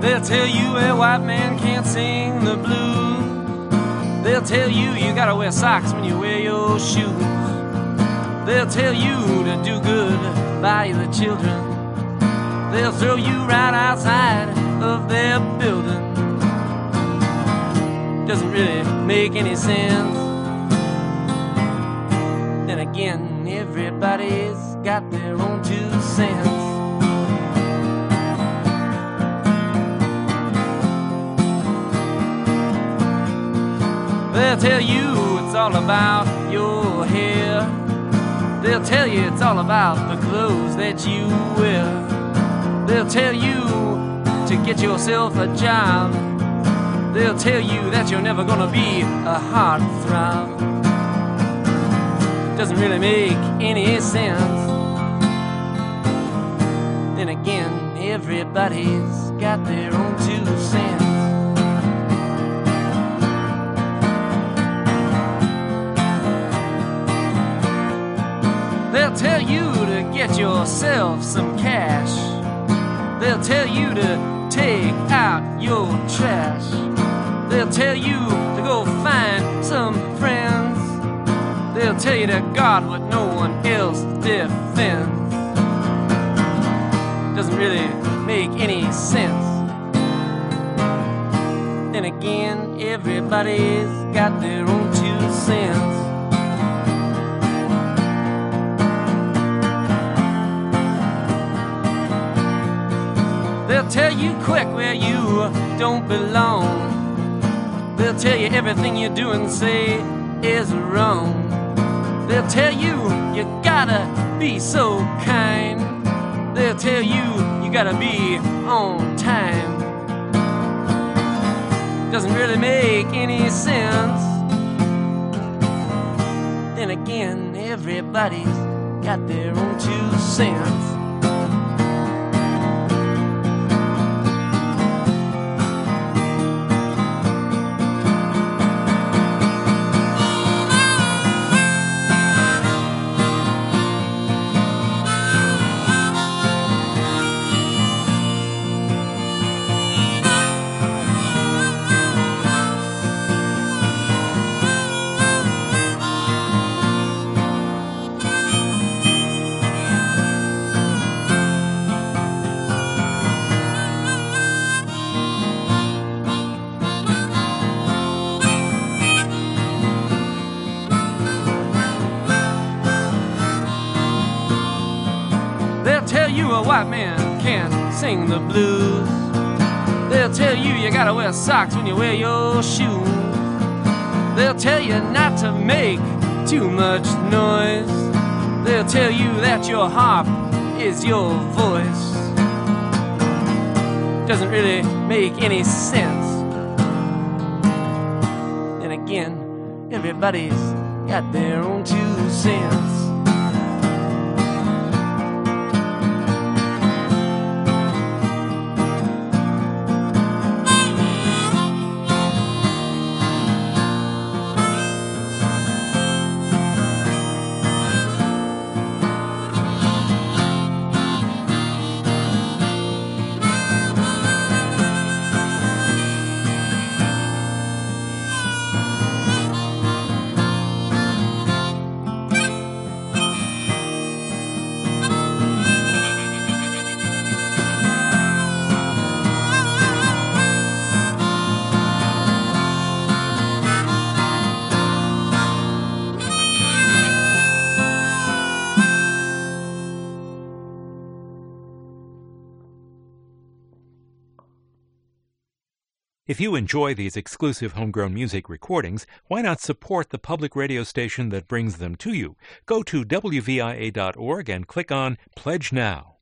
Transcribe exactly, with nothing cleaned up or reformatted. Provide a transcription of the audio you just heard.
They'll tell you a white man can't sing the blues. They'll tell you you gotta wear socks when you wear your shoes. They'll tell you to do good by the children. They'll throw you right outside of their building. Doesn't really make any sense. Then again, everybody's got their own two cents. They'll tell you it's all about your hair. They'll tell you it's all about the clothes that you wear. They'll tell you to get yourself a job. They'll tell you that you're never gonna be a heartthrob. Doesn't really make any sense. Then again, everybody's got their own two cents. They'll tell you to get yourself some cash. They'll tell you to take out your trash. They'll tell you to go find some friends. They'll tell you to guard what no one else defends. Doesn't really make any sense. Then again, everybody's got their own two cents. They'll tell you quick where you don't belong. They'll tell you everything you do and say is wrong. They'll tell you you gotta be so kind. They'll tell you you gotta be on time. Doesn't really make any sense. Then again, everybody's got their own two cents. A white man can't sing the blues. They'll tell you you gotta wear socks when you wear your shoes. They'll tell you not to make too much noise. They'll tell you that your harp is your voice. Doesn't really make any sense. Then again, everybody's got their own two cents. If you enjoy these exclusive homegrown music recordings, why not support the public radio station that brings them to you? Go to W V I A dot org and click on Pledge Now.